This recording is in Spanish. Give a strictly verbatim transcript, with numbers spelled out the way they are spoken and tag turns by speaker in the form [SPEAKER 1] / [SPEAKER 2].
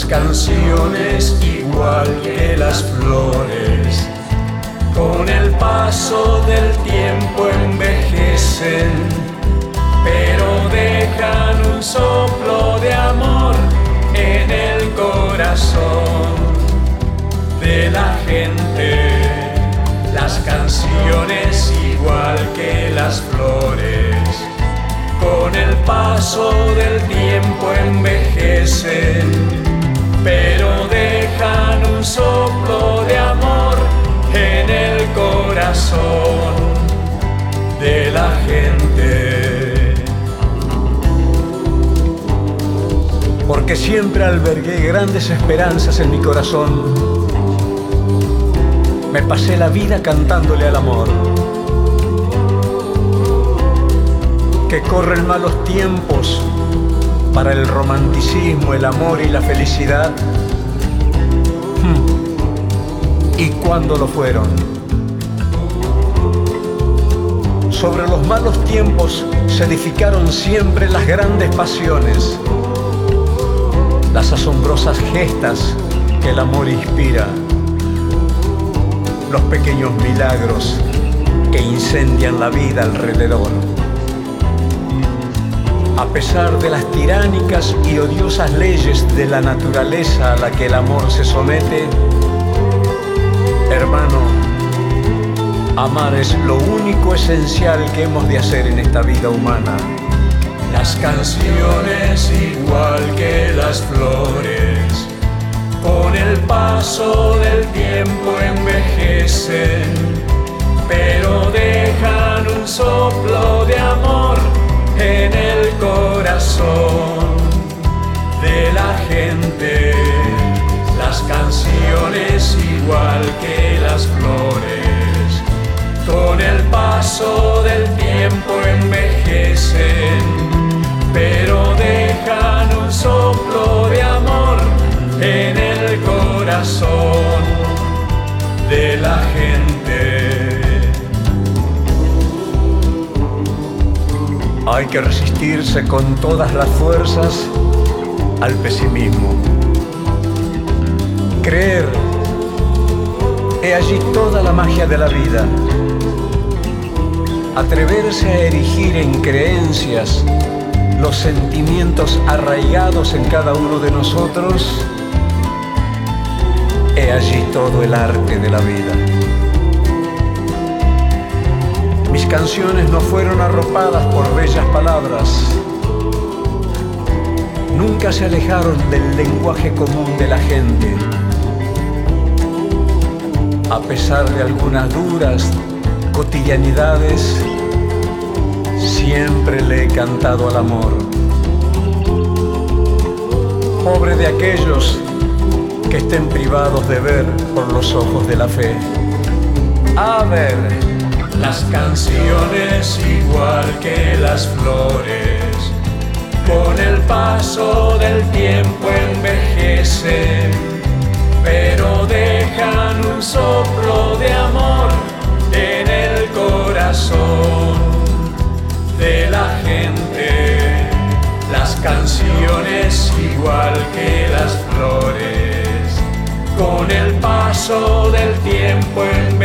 [SPEAKER 1] Las canciones igual que las flores, con el paso del tiempo envejecen, pero dejan un soplo de amor en el corazón de la gente. Las canciones igual que las flores, con el paso del tiempo envejecen, pero dejan un soplo de amor en el corazón de la gente. Porque siempre albergué grandes esperanzas en mi corazón. Me pasé la vida cantándole al amor. Que corren malos tiempos para el romanticismo, el amor y la felicidad. Hmm. ¿Y cuándo lo fueron? Sobre los malos tiempos se edificaron siempre las grandes pasiones, las asombrosas gestas que el amor inspira, los pequeños milagros que incendian la vida alrededor. A pesar de las tiránicas y odiosas leyes de la naturaleza a la que el amor se somete, hermano, amar es lo único esencial que hemos de hacer en esta vida humana. Las canciones igual que las flores, con el paso del tiempo envejecen, pero dejan un soplo de amor en el corazón de la gente. Las canciones igual que las flores, con el paso del tiempo envejecen, pero dejan un soplo de amor en el corazón de la gente. Hay que resistirse con todas las fuerzas al pesimismo. Creer, he allí toda la magia de la vida. Atreverse a erigir en creencias los sentimientos arraigados en cada uno de nosotros, he allí todo el arte de la vida. Mis canciones no fueron arropadas por bellas palabras, nunca se alejaron del lenguaje común de la gente. A pesar de algunas duras cotidianidades, siempre le he cantado al amor. Pobre de aquellos que estén privados de ver por los ojos de la fe. A ver, las canciones igual que las flores, con el paso del tiempo envejecen, pero dejan un soplo de amor en el corazón de la gente. Las canciones igual que las flores, con el paso del tiempo envejecen,